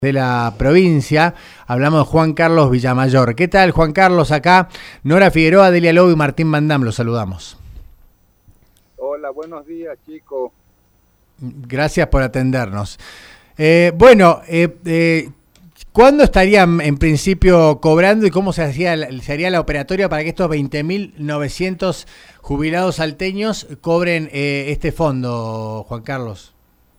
De la provincia, hablamos de Juan Carlos Villamayor. ¿Qué tal, Juan Carlos? Acá Nora Figueroa, Delia Lobo y Martín Van Dam, los saludamos. Hola, buenos días, chicos. Gracias por atendernos. ¿Cuándo estarían en principio cobrando y cómo se haría la operatoria para que estos 20.900 jubilados salteños cobren este fondo, Juan Carlos?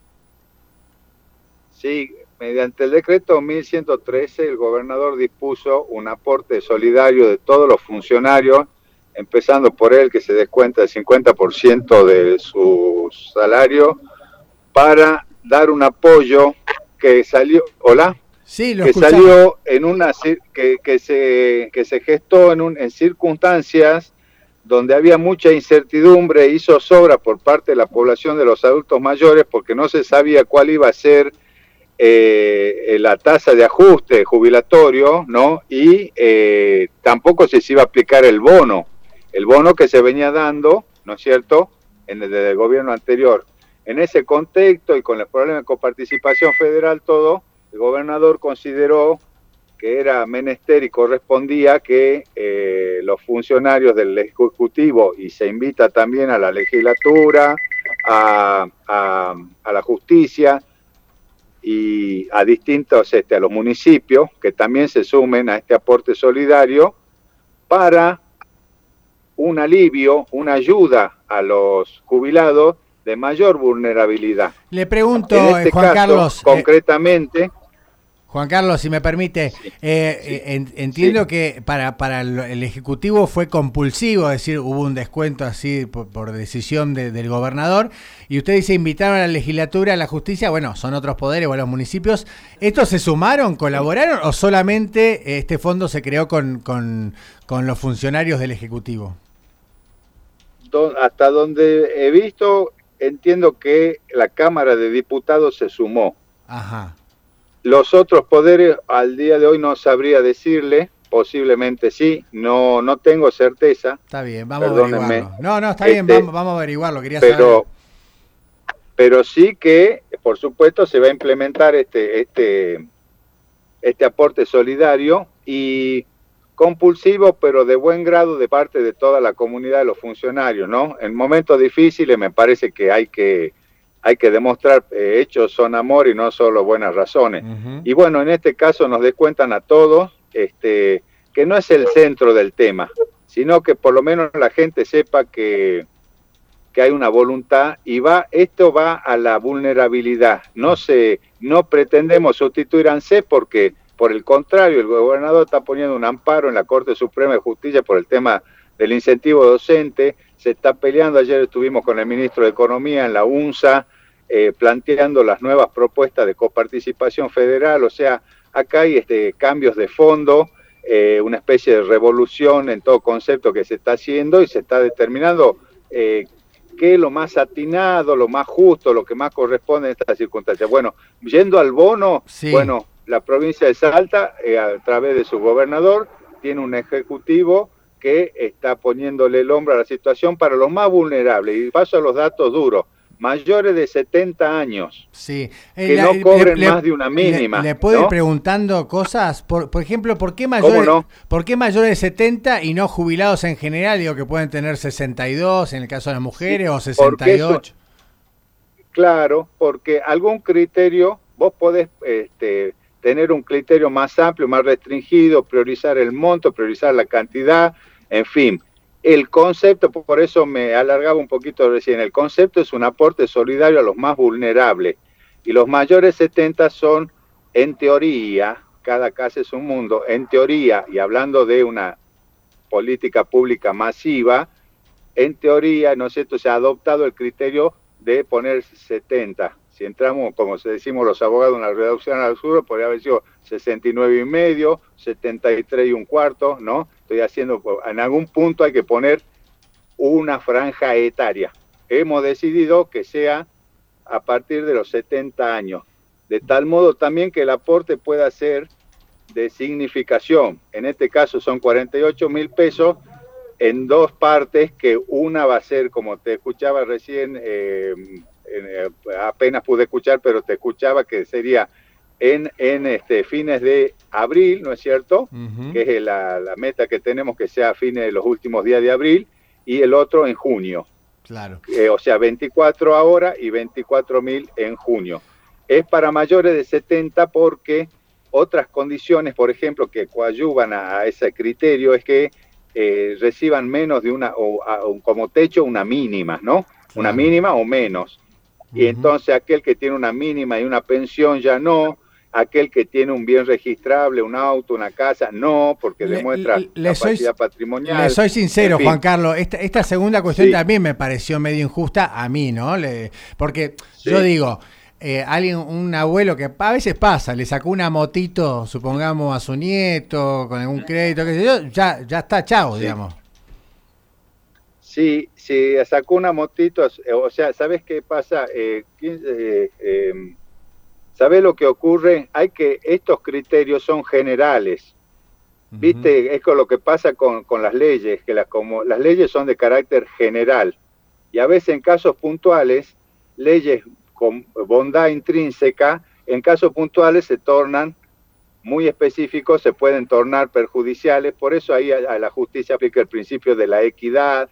Sí, mediante el decreto 1113, el gobernador dispuso un aporte solidario de todos los funcionarios, empezando por él, que se descuenta el 50% de su salario, para dar un apoyo que salió, ¿hola? Sí, lo que escuchamos. Salió en una que se gestó en circunstancias donde había mucha incertidumbre, y zozobra por parte de la población de los adultos mayores, porque no se sabía cuál iba a ser la tasa de ajuste jubilatorio, ¿no? Y tampoco se iba a aplicar el bono que se venía dando, ¿no es cierto?, desde el gobierno anterior. En ese contexto y con el problema de coparticipación federal, todo, el gobernador consideró que era menester y correspondía que los funcionarios del Ejecutivo, y se invita también a la legislatura, a la justicia, y a distintos, a los municipios, que también se sumen a este aporte solidario para un alivio, una ayuda a los jubilados de mayor vulnerabilidad. Le pregunto, en este Juan caso, Carlos, concretamente... Juan Carlos, si me permite, sí, entiendo sí. que para el Ejecutivo fue compulsivo, es decir, hubo un descuento así por decisión del gobernador, y usted dice invitaron a la legislatura, a la justicia, bueno, son otros poderes o a los municipios. ¿Estos se sumaron, colaboraron o solamente este fondo se creó con los funcionarios del Ejecutivo? Hasta donde he visto, entiendo que la Cámara de Diputados se sumó. Ajá. Los otros poderes al día de hoy no sabría decirle, posiblemente sí, no tengo certeza. Está bien, vamos Perdónenme. a averiguarlo. No, está bien, vamos a averiguarlo, quería saber. Pero sí que, por supuesto, se va a implementar este aporte solidario y compulsivo, pero de buen grado de parte de toda la comunidad de los funcionarios, ¿no? En momentos difíciles me parece que hay que demostrar hechos son amor y no solo buenas razones. Y bueno, en este caso nos descuentan a todos que no es el centro del tema, sino que por lo menos la gente sepa que hay una voluntad, y esto va a la vulnerabilidad. No pretendemos sustituir a ANSES, porque por el contrario, el gobernador está poniendo un amparo en la Corte Suprema de Justicia por el tema del incentivo docente. Se está peleando. Ayer estuvimos con el ministro de Economía en la UNSA, planteando las nuevas propuestas de coparticipación federal. O sea, acá hay cambios de fondo, una especie de revolución en todo concepto que se está haciendo, y se está determinando qué es lo más atinado, lo más justo, lo que más corresponde en estas circunstancias. Bueno, yendo al bono, sí. Bueno, la provincia de Salta, a través de su gobernador, tiene un ejecutivo que está poniéndole el hombro a la situación para los más vulnerables. Y paso a los datos duros. Mayores de 70 años, sí. Que no cobren más de una mínima. ¿Le puedo ir ¿no? preguntando cosas? Por ejemplo, ¿por qué mayores de 70 y no jubilados en general? Digo, que pueden tener 62 en el caso de las mujeres, sí, o 68. Claro, porque algún criterio, vos podés tener un criterio más amplio, más restringido, priorizar el monto, priorizar la cantidad, en fin. El concepto, por eso me alargaba un poquito recién, el concepto es un aporte solidario a los más vulnerables, y los mayores 70 son, en teoría, cada caso es un mundo, en teoría, y hablando de una política pública masiva, en teoría, ¿no es cierto?, se ha adoptado el criterio de poner 70. Si entramos, como se decimos los abogados, en la reducción al absurdo, podría haber sido 69,5, 73 y un cuarto, ¿no? Estoy haciendo, en algún punto hay que poner una franja etaria. Hemos decidido que sea a partir de los 70 años, de tal modo también que el aporte pueda ser de significación. En este caso son 48,000 pesos en dos partes, que una va a ser, como te escuchaba recién, apenas pude escuchar, pero te escuchaba que sería en fines de abril, ¿no es cierto? Ujú. Que es la meta que tenemos, que sea a fines de los últimos días de abril, y el otro en junio. Claro. O sea, 24 ahora y 24.000 en junio. Es para mayores de 70 porque otras condiciones, por ejemplo, que coadyuvan a ese criterio es que reciban menos de como techo una mínima, ¿no? Una Claro. mínima o menos. Y Ujú. entonces aquel que tiene una mínima y una pensión ya no, aquel que tiene un bien registrable, un auto, una casa, no, porque Le, demuestra le soy, capacidad le patrimonial, soy en sincero, Juan fin, Carlos, esta segunda cuestión sí, también me pareció medio injusta a mí, ¿no? Porque yo sí, digo, alguien, un abuelo que a veces pasa, le sacó una motito, supongamos, a su nieto, con algún crédito, qué sé yo, ya está, chao, sí. digamos. Sí, sí, sacó una motito, o sea, ¿sabes qué pasa? ¿Sabes lo que ocurre? Estos criterios son generales. Ujú. ¿Viste? Es con lo que pasa con las leyes, que como las leyes son de carácter general y a veces en casos puntuales, leyes con bondad intrínseca, en casos puntuales se tornan muy específicos, se pueden tornar perjudiciales, por eso ahí a la justicia aplica el principio de la equidad,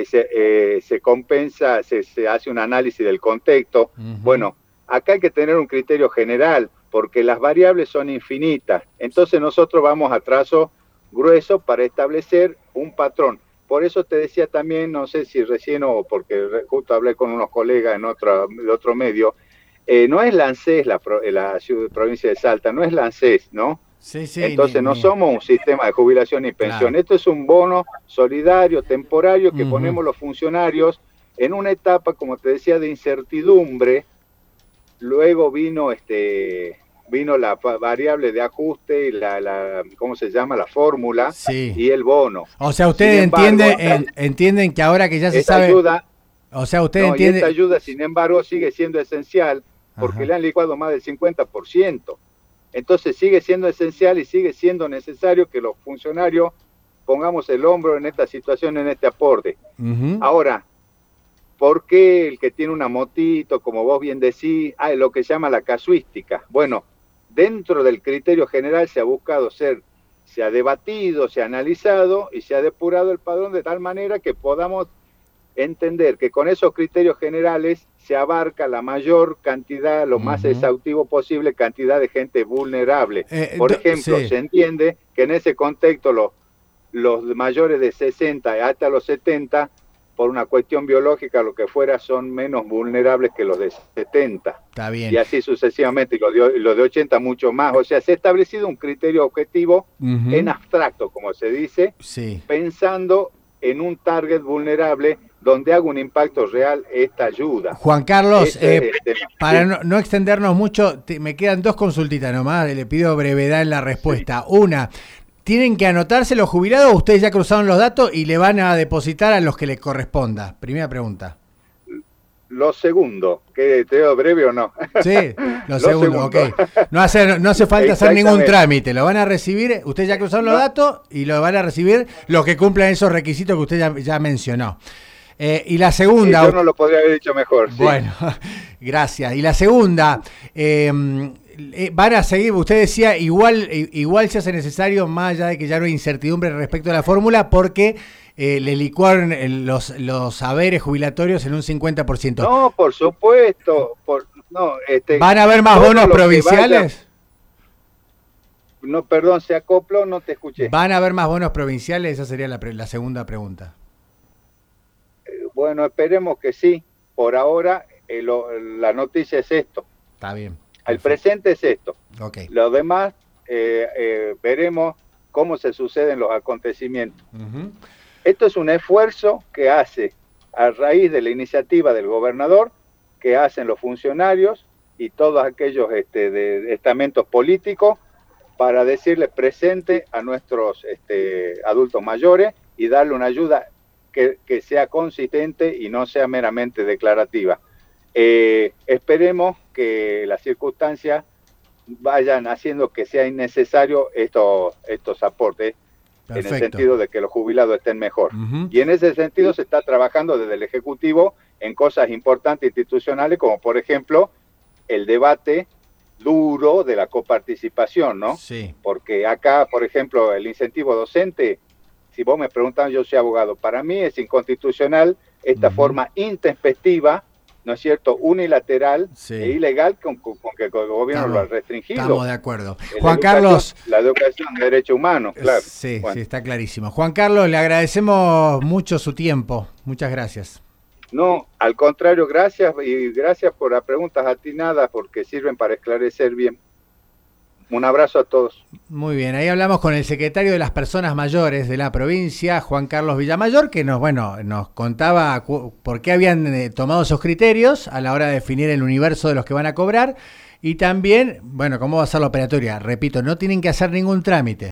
se compensa, se hace un análisis del contexto. Ujú. Bueno, acá hay que tener un criterio general, porque las variables son infinitas, entonces nosotros vamos a trazo grueso para establecer un patrón. Por eso te decía también, no sé si recién o porque justo hablé con unos colegas de otro medio, no es la ANSES la provincia de Salta, no es la ANSES, ¿no? Sí, sí, Entonces no somos un sistema de jubilación y pensión, claro. esto es un bono solidario, temporario, que Ujú. ponemos los funcionarios en una etapa, como te decía, de incertidumbre. Luego vino la variable de ajuste y ¿cómo se llama? La fórmula Sí. y el bono. O sea, Sin ustedes embargo, entienden que ahora que ya se esta sabe, ayuda, o sea, usted no, y esta entiende, ayuda, sin embargo, sigue siendo esencial porque ajá. le han licuado más del 50%. Entonces sigue siendo esencial y sigue siendo necesario que los funcionarios pongamos el hombro en esta situación, en este aporte. Ujú. Ahora, ¿por qué el que tiene una motito, como vos bien decís, hay lo que se llama la casuística? Bueno, dentro del criterio general se ha buscado se ha debatido, se ha analizado y se ha depurado el padrón de tal manera que podamos entender que con esos criterios generales se abarca la mayor cantidad, lo más Ujú. exhaustivo posible, cantidad de gente vulnerable. Por ejemplo, Sí. se entiende que en ese contexto los mayores de 60 hasta los 70, por una cuestión biológica, lo que fuera, son menos vulnerables que los de 70. Está Y bien. así sucesivamente, y los de 80 mucho más. O sea, se ha establecido un criterio objetivo en Ujú. abstracto, como se dice, Sí. pensando en un target vulnerable donde haga un impacto real esta ayuda. Juan Carlos, Ese es el tema. para Sí, no extendernos mucho, me quedan dos consultitas nomás, le pido brevedad en la sí. respuesta. Una, ¿tienen que anotarse los jubilados o ustedes ya cruzaron los datos y le van a depositar a los que les corresponda? Primera pregunta. Lo segundo, que te digo breve o no. Sí, lo Lo segundo, ok. segundo. No hace falta hacer ningún Exactamente. trámite, lo van a recibir, ustedes ya cruzaron los No, datos y lo van a recibir los que cumplan esos requisitos que usted ya mencionó. Y la segunda, yo no lo podría haber dicho mejor, sí. bueno, gracias. Y la segunda, van a seguir, usted decía, igual se hace necesario, más allá de que ya no hay incertidumbre respecto a la fórmula, porque le licuaron los saberes jubilatorios en un 50%. No, por supuesto. No, ¿Van a haber más todo bonos lo que vaya. provinciales? No, perdón, se acopló, no te escuché. ¿Van a haber más bonos provinciales? Esa sería la segunda pregunta. Bueno, esperemos que sí. Por ahora, la noticia es esto. Está bien, El perfecto. presente es esto. Ok. Lo demás, veremos cómo se suceden los acontecimientos. Ujú. Esto es un esfuerzo que hace a raíz de la iniciativa del gobernador, que hacen los funcionarios y todos aquellos de estamentos políticos para decirle presente a nuestros adultos mayores y darle una ayuda que sea consistente y no sea meramente declarativa. Esperemos que las circunstancias vayan haciendo que sea innecesario estos aportes, en el Perfecto. sentido de que los jubilados estén mejor. Ujú. Y en ese sentido se está trabajando desde el Ejecutivo en cosas importantes institucionales, como por ejemplo el debate duro de la coparticipación, ¿no? Sí. Porque acá, por ejemplo, el incentivo docente, si vos me preguntan, yo soy abogado, para mí es inconstitucional esta forma intempestiva, ¿no es cierto?, unilateral e ilegal con que el gobierno lo ha restringido. Estamos de acuerdo. Juan Carlos. La educación de derechos humanos, claro. Sí, sí, está clarísimo. Juan Carlos, le agradecemos mucho su tiempo. Muchas gracias. No, al contrario, gracias y gracias por las preguntas atinadas porque sirven para esclarecer bien. Un abrazo a todos. Muy bien, ahí hablamos con el secretario de las Personas Mayores de la provincia, Juan Carlos Villamayor, que nos contaba por qué habían tomado esos criterios a la hora de definir el universo de los que van a cobrar y también, bueno, cómo va a ser la operatoria. Repito, no tienen que hacer ningún trámite.